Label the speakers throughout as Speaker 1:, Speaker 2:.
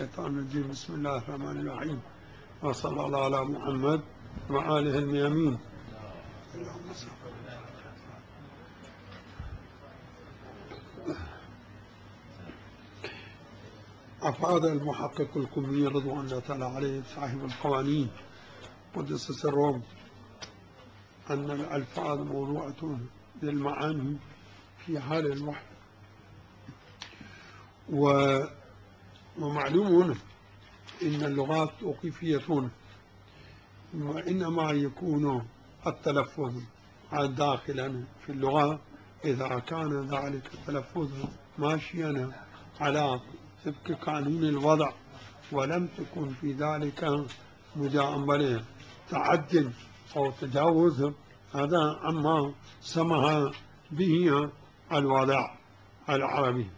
Speaker 1: الشيطان الرجيم. بسم الله الرحمن الرحيم، وصلى الله على محمد وآله الميامين. أفاد المحقق الكمي رضوان الله تعالى عليه صاحب القوانين قدس سرهم أن الألفاظ موضوعة للمعاني في حال الوحي، ومعلوم إن اللغات توقيفية، وإنما يكون التلفظ داخلا في اللغة إذا كان ذلك التلفظ ماشيا على طبق قانون الوضع، ولم تكن في ذلك مجاملة تعد أو تجاوز، هذا عما سمح به الوضع العربي.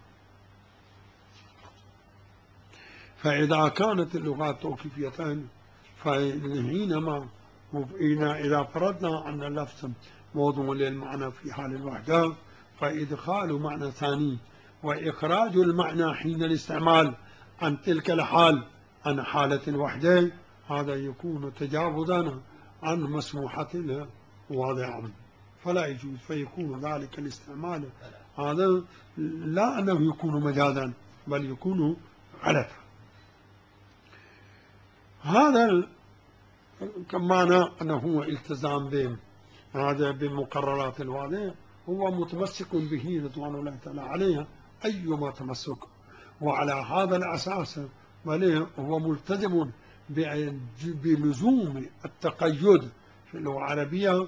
Speaker 1: فإذا كانت اللغات توقيفيتان، فحينما إذا فرضنا أن اللفظ موضوع للمعنى في حال الوحدة، فإدخال معنى ثاني وإخراج المعنى حين الاستعمال عن تلك الحال عن حالة الوحدة، هذا يكون تجاوزا عن مسموحة الوضع، فلا يجوز. فيكون ذلك الاستعمال هذا لا أنه يكون مجازا، بل يكون غلطا. هذا كمعنى أنه هو التزام به، هذا بمقررات الوضع، هو متمسك به رضوان الله تعالى عليه أيما تمسك، وعلى هذا الأساس هو ملتزم بلزوم التقيد في اللغة العربية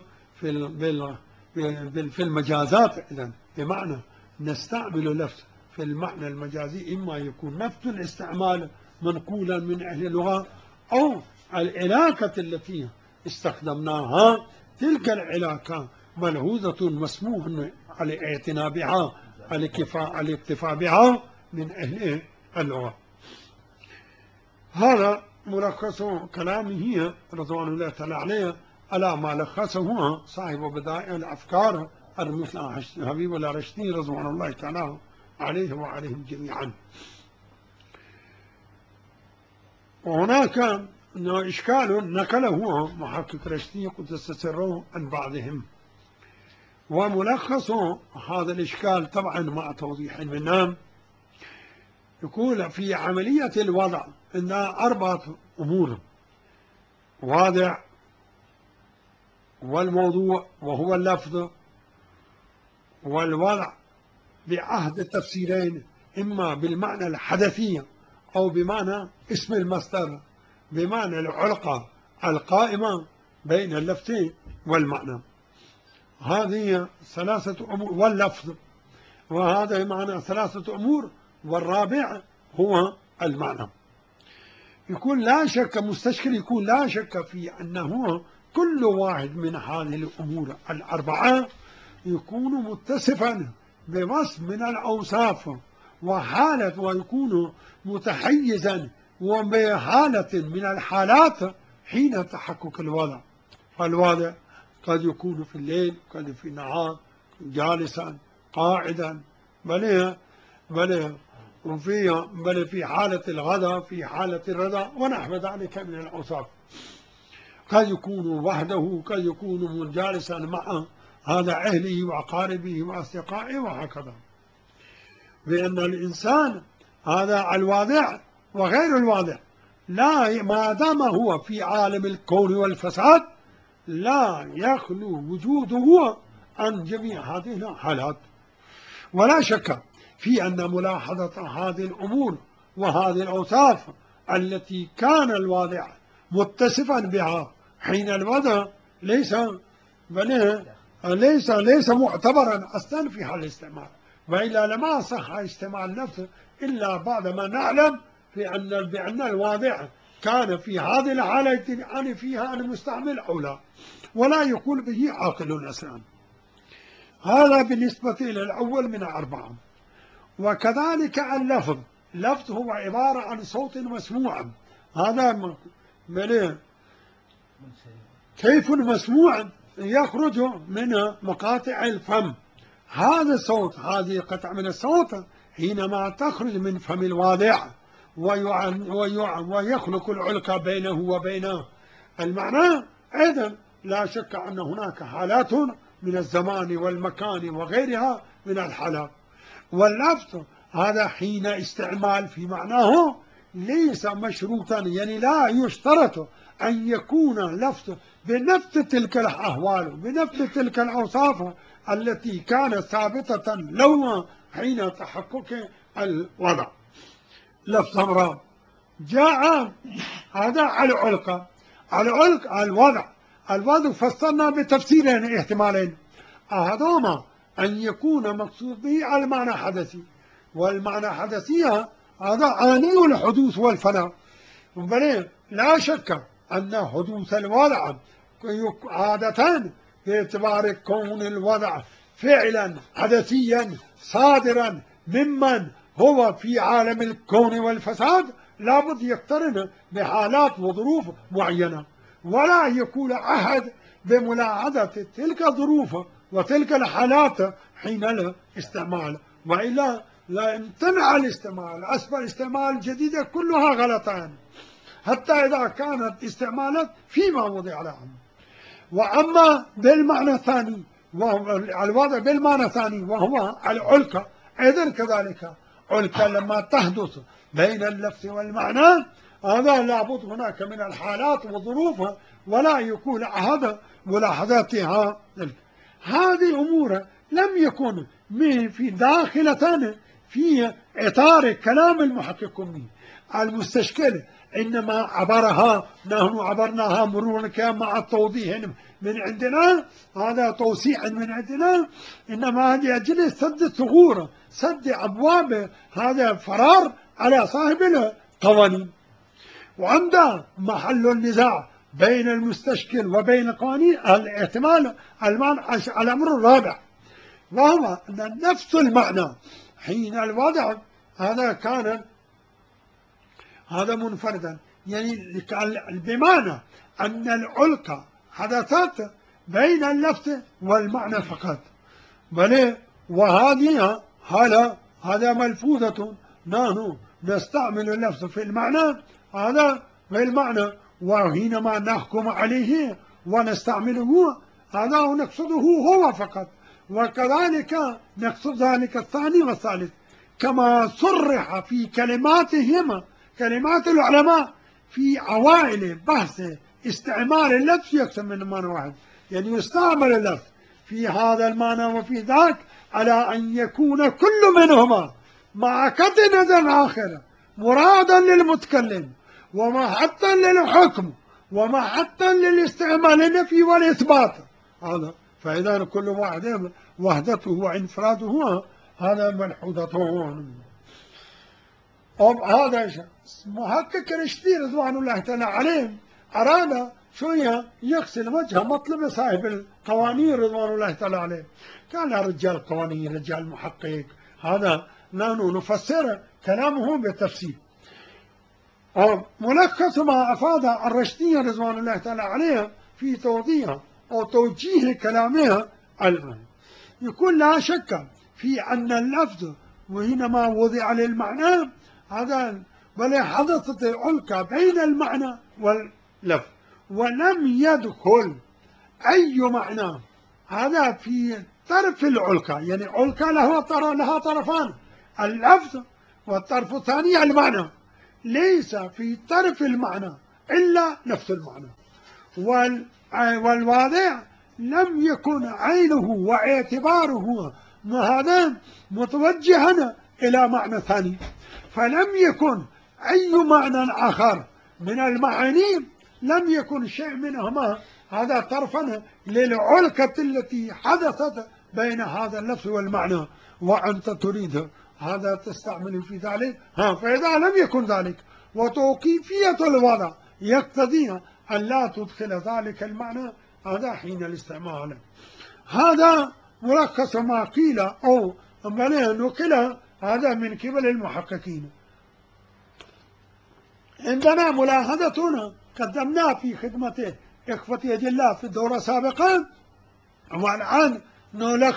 Speaker 1: في المجازات. إذن بمعنى نستعمل اللفظ في المعنى المجازي، إما يكون نفس الاستعمال منقولا من أهل اللغة، أو العلاقة التي استخدمناها تلك العلاقة ملحوظة مسموح على الاعتناء بها، الاكتفاء بها من أهل اللغة. هذا ملخص كلامه رضوان الله تعالى عليه على ما لخصه صاحب بدائع الأفكار المثل حبيب الله رشدي رضوان الله تعالى عليه وعليهم جميعا. وهناك إشكال نقله محقق رشدي قدس سره عن بعضهم، وملخص هذا الإشكال طبعا مع توضيح منه، يقول في عملية الوضع إن 4 أمور: واضع، والموضوع وهو اللفظ، والوضع بعهد التفسيرين، إما بالمعنى الحدثي أو بمعنى اسم المصدر، بمعنى العلاقة القائمة بين اللفظ والمعنى. هذه 3 أمور، واللفظ، وهذا معنى 3 أمور، والرابع هو المعنى. يكون لا شك مستشكل، يكون لا شك في أنه كل واحد من هذه الأمور 4 يكون متصفا بوصف من الأوصاف وحالة، ويكون متحيزا وبحالة من الحالات حين تحقق الوضع. فالوضع قد يكون في الليل، قد في النهار، جالسا، قاعدا، بل في حالة الغداء، في حالة الرضا، ونحو ذلك من الأوصاف. قد يكون وحده، قد يكون جالسا مع هذا أهله وأقاربه وأصدقائه، وهكذا. بأن الإنسان هذا الواضع وغير الواضع، لا ما دام هو في عالم الكون والفساد، لا يخلو وجوده عن جميع هذه الحالات. ولا شك في أن ملاحظة هذه الأمور وهذه الأوصاف التي كان الواضع متصفا بها حين الوضع ليس معتبرا أصلا في حال الاستعمال، وإلا لما صح استعمال نفسه إلا بعدما نعلم بأن الواضع كان في هذه الحالة يعني فيها المستعمل أو لا، ولا يقول به عاقل أصلا. هذا بالنسبة إلى الأول من 4. وكذلك اللفظ، اللفظ هو عبارة عن صوت مسموع، هذا كيف مسموع يخرج من مقاطع الفم. هذا الصوت، هذه قطع من الصوت حينما تخرج من فم الواضع ويخلق العلقة بينه وبين المعنى. أيضا لا شك أن هناك حالات من الزمان والمكان وغيرها من الحالات. واللفظ هذا حين استعمال في معناه ليس مشروطا، يعني لا يشترط أن يكون لفظ بنفس تلك الأحوال بنفس تلك الأوصاف التي كانت ثابتة له حين تحقق الوضع. لفظ أمر جاء هذا على العلقة، الوضع فسرنا بتفسيرين احتمالين، أحدهما أن يكون مقصود به المعنى حدثي، والمعنى حدثية هذا عاني الحدوث والفناء. بل لا شك أن حدوث الوضع عادة باعتبار كون الوضع فعلا حدثيا صادرا ممن هو في عالم الكون والفساد لابد يقترن بحالات وظروف معينة، ولا يكون أحد بملاحظة تلك الظروف وتلك الحالات حين الاستعمال، وإلا لا يمتنع الاستعمال. أسباب الاستعمال الجديدة كلها غلطان حتى إذا كانت استعمالات فيما وضع لها. وأما بالمعنى الثاني الوضع بالمعنى الثاني وهو العلقة، أيضا كذلك علقة لما تحدث بين اللفظ والمعنى هذا لابد هناك من الحالات والظروف ولا يكون أحد ملاحظاتها. هذه أمور لم يكن في داخلة في إطار كلام المحققين. المستشكل إنما عبرها، نحن عبرناها مرورا كان مع التوضيح من عندنا، هذا توسيع من عندنا، إنما هذه أجل سد ثغور، سد أبواب هذا فرار على صاحب القوانين. وعند محل النزاع بين المستشكل وبين القوانين الاحتمال الأمر الرابع، وهو أن نفس المعنى حين الوضع هذا كان هذا منفردا، يعني بمعنى أن العلقة حدثت بين اللفظ والمعنى فقط، بل وهذه هذا ملفوظة، نحن نستعمل اللفظ في المعنى هذا في المعنى، وحينما نحكم عليه ونستعمله هذا نقصده هو فقط، وكذلك نقصد ذلك الثاني والثالث، كما صرح في كلماتهم كلمات العلماء في أوائل بحث استعمال اللفظ يقسم من معنى واحد، يعني يستعمل اللفظ في هذا المعنى وفي ذاك على أن يكون كل منهما مع قطع نظر آخر مرادا للمتكلم ومحتا للحكم ومحتا للاستعمال النفي والإثبات. هذا فإذا كل واحد وحدته وانفراده هذا ملحوظته. هذا محقق الاشتي رضوان الله تعالى عليه أراد شوية يغسل وجه مطلب صاحب القوانين رضوان الله تعالى عليه، كان رجال قوانين رجال محقق، هذا نحن نفسر كلامه بالتفسير. ملخص ما أفاد الرشدي رضوان الله تعالى عليه في توضيح أو توجيه كلامها الآن، يقول لا شك في أن اللفظ وحينما وضع للمعنى هذا بل حدثت العلقة بين المعنى واللفظ، ولم يدخل أي معنى هذا في طرف العلقة، يعني علقة لها طرفان، اللفظ والطرف الثاني المعنى، ليس في طرف المعنى إلا نفس المعنى، والواضع لم يكن عينه واعتباره هذا متوجها إلى معنى ثاني، فلم يكن أي معنى آخر من المعاني، لم يكن شيء منهما هذا طرفا للعلقة التي حدثت بين هذا اللفظ والمعنى، وأنت تريد هذا تستعمل في ذلك، فإذا لم يكن ذلك وتوقيفية الوضع يقتضي أن لا تدخل ذلك المعنى هذا حين الاستعمال. هذا ملخص ما قيل أو نقل هذا من قبل المحققين. عندنا ملاحظتنا قدمناها في خدمة إخوة يد الله في الدورة السابقة، والآن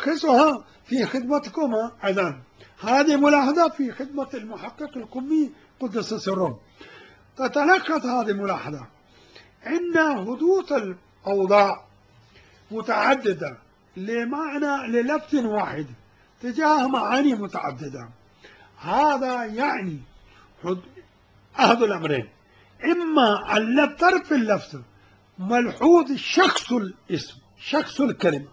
Speaker 1: نلخصها في خدمتكم أيضا. هذه ملاحظة في خدمة المحقق القمي قدس سره. تتلخص هذه الملاحظة إن حدوث الأوضاع متعددة لمعنى للفظ واحد تجاه معاني متعددة. هذا يعني أحد الأمرين: إما أن طرف اللفظ ملحوظ شخص الاسم، شخص الكلمة،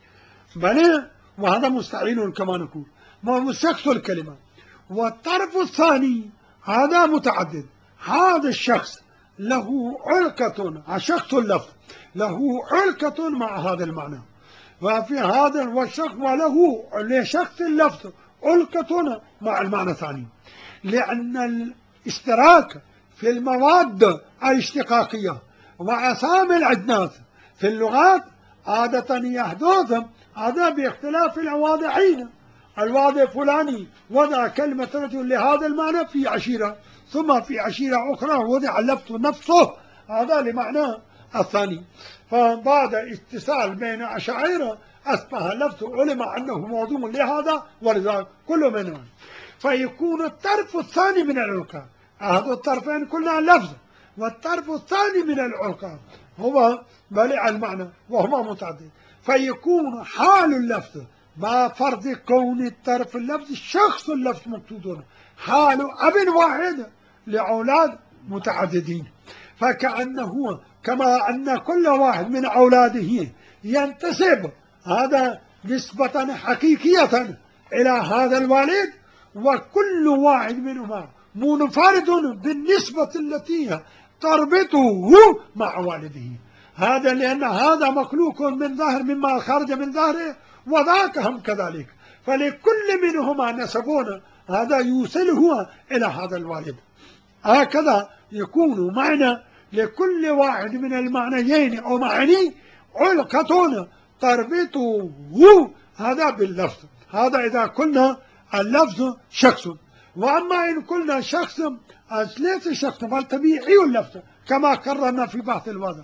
Speaker 1: بل وهذا مستحيل كما نقول، ما شخص الكلمة، والطرف الثاني هذا متعدد. هذا الشخص له علقة، شخص اللفظ له علقة مع هذا المعنى، وفي هذا والشخص وله لشخص اللفظ علقة مع المعنى الثاني، لأن الاشتراك في المواد الاشتقاقية وأسامي الأجناس في اللغات عادة يحدث هذا باختلاف الواضعين. الواضع فلاني وضع كلمة رجل لهذا المعنى في عشيرة، ثم في عشيرة أخرى وضع اللفظ نفسه هذا لمعنى الثاني، فبعد اتصال بين أشاعرة أصبح اللفظ علم أنه موضوع لهذا ولذلك كل منهم، فيكون الطرف الثاني من العلقة، هذا الطرفين كلها لفظ، والطرف الثاني من العلقة هو بلع المعنى وهما متعدد، فيكون حال اللفظ مع فرض كون الطرف اللفظ شخص اللفظ مقصود حال أب واحد لأولاد متعددين، فكأنه كما أن كل واحد من أولاده ينتسب هذا نسبة حقيقية إلى هذا الوالد، وكل واحد منهما منفرد بالنسبة التي تربطه مع والده، هذا لأن هذا مخلوق من ظهر مما خرج من ظهره، وذاك هم كذلك، فلكل منهما نسبون هذا يوصله إلى هذا الوالد. هكذا يكون معنى لكل واحد من المعنيين أو معاني علقة تربطه هذا باللفظ، هذا إذا قلنا اللفظ شخص. وأما إن قلنا شخص ليس شخص بل طبيعي اللفظ كما قررنا في بحث الوضع،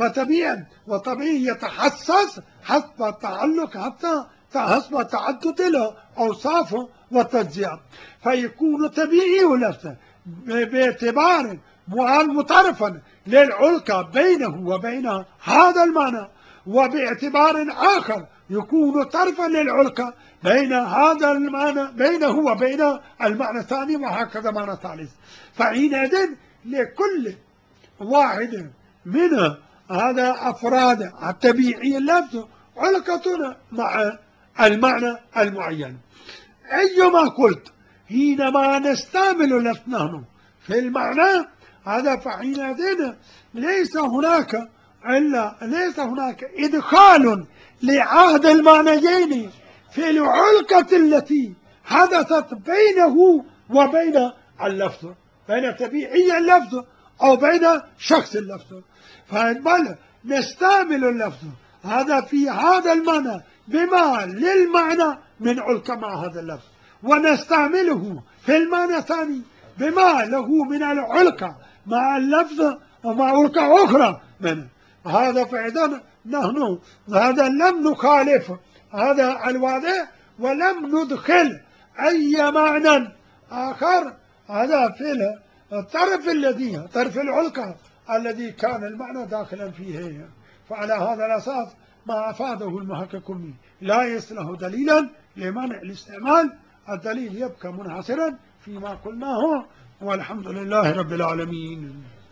Speaker 1: وطبيعي يتحسس حسب التعلق حتى حسب تعدد الأوصاف والتجزئة، فيكون طبيعي اللفظ باعتبار متعرفا للعلقة بينه وبين هذا المعنى، وباعتبار آخر يكون طرفا للعلقة بين هذا المعنى بينه وبين المعنى الثاني، وهكذا معنى ثالث. فحينئذ لكل واحد من هذا أفراد الطبيعي اللفظ علقة مع المعنى المعين. أيما قلت حينما نستعمل اللفظ نحن في المعنى هذا فحينئذ ليس هناك إدخال لعهد المعنيين في العلقة التي حدثت بينه وبين اللفظ، بين طبيعي اللفظ أو بين شخص اللفظ، بل نستعمل اللفظ هذا في هذا المعنى بما للمعنى من علقة مع هذا اللفظ، ونستعمله في المعنى الثاني بما له من العلقة مع اللفظ ومع علقة أخرى منه. هذا فإذا نحن هذا لم نخالف هذا الواضع ولم ندخل أي معنى آخر هذا في الطرف الذي طرف العلقة الذي كان المعنى داخلا فيه. فعلى هذا الأساس ما أفاده المحقق لا يصلح دليلا لمنع الاستعمال، الدليل يبقى منحصرا فيما قلناه، والحمد لله رب العالمين.